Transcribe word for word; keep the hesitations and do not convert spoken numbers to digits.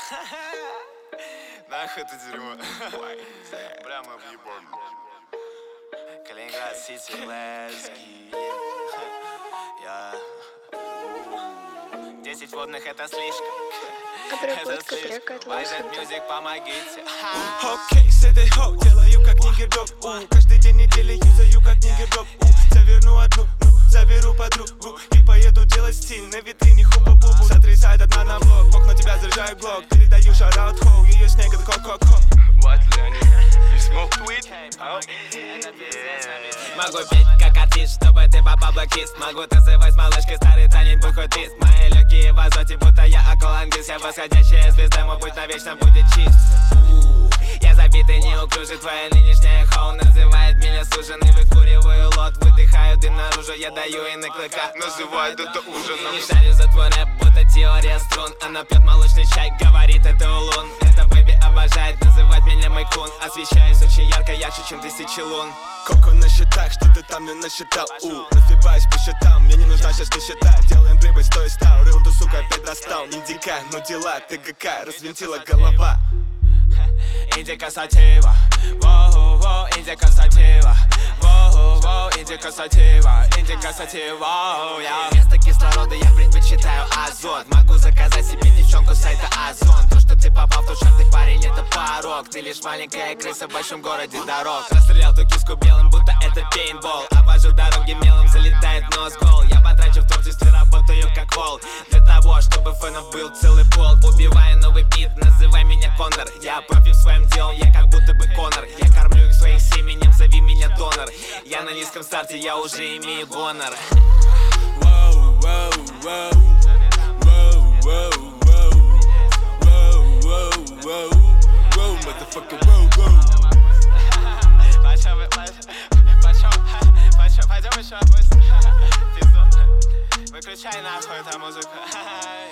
Нахуй это дерьмо. Бля, мы въебали. Калининград Сити, Лезги. Десять водных это слишком. Это слишком. Вайзет мьюзик, помогите. Окей, с этой хоу делаю как нигердоп. Каждый день недели юзаю как нигердоп. Заверну одну, заберу подругу и поеду делать стиль на витрине хуба-бубу. Сотрясает одна на блок, бог на тебя заряжаю глок. Передаю шараут хоу, ее снег это ко-ко-ко. What, Leonid? You smoke weed? Могу петь как артист, чтобы ты попал блокист. Могу танцевать с малышкой, старый танец, будь хоть твист. Мои легкие в азоте, будто я аквалангист. Я восходящая звезда, мой путь навечно будет чист. Я забитый, неуклюжий, твоя нынешняя хоу называет меня суженый. Выкуриваю лот, выдыхаю дым наружу. Я даю ей на клыка, называют это ужином. Не шарю за твой рэп, будто теория струн. Она пьет молочный чай, говорит это улун. Это бэби обожает называть меня майкун. Освещаюсь очень ярко, ярче, чем тысячи лун. Коко на счетах, что ты там не насчитал. У, развиваюсь по счетам, мне не нужна сейчас нищета. Делаем прибыль, стой стал, рыл ты, сука, опять достал. Индика, ну дела, ты ГК, развинтила голова. Индика сатива, воу-воу, индика сатива, воу-воу, индика сатива, индика сатива, я. Вместо кислорода я предпочитаю азот. Могу заказать себе девчонку с сайта Озон. То, что ты попал в тот шар, ты парень, это порог. Ты лишь маленькая крыса в большом городе дорог. Расстрелял ту киску белым, будто это пейнтбол. Обожу дороги мелом, залетает нос гол. Я потрачу в творчестве, работаю как вол. Для того, чтобы фэнов был целый пол. Убиваю новый бит, называй меня Конор. Я профи в своем деле, я как будто бы Конор. Я кормлю их своих семенем, зови меня донор. Я на низком старте, я уже имею гонор. Воу, воу, воу, воу, воу, воу, воу, воу, воу, воу, motherfucker, воу, воу. Пойдем еще быстро. Выключай нахуй эту музыку.